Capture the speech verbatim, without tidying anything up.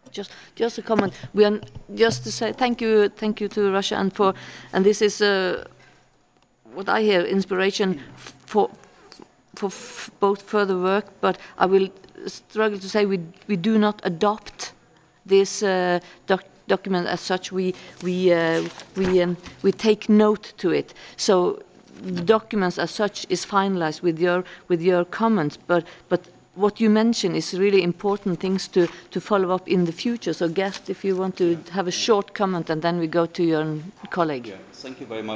Just, just a comment. We are just to say thank you, thank you to Russia, and for, and this is uh, what I hear, inspiration for for f both further work. But I will struggle to say we we do not adopt this uh, doc document as such. We we uh, we um, we take note to it. So the documents as such is finalized with your with your comments, but but what you mention is really important things to to follow up in the future. So Gert, if you want to have a short comment, and then we go to your colleague. Yeah, thank you very much.